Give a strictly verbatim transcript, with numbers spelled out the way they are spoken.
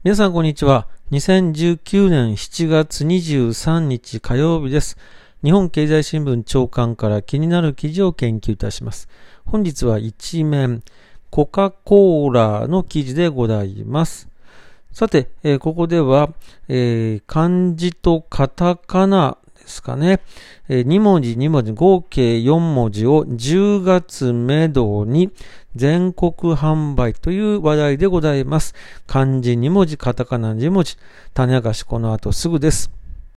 皆さんこんにちは。にせんじゅうきゅうねんしちがつにじゅうさんにち火曜日です。日本経済新聞朝刊から気になる記事を研究いたします。本日は一面、コカ・コーラの記事でございます。さて、えー、ここでは、えー、漢字とカタカナですかね、えー、にもじにもじ合計よんもじをじゅうがつめどに全国販売という話題でございます。漢字にもじ、カタカナにもじ、種明かしこの後すぐです。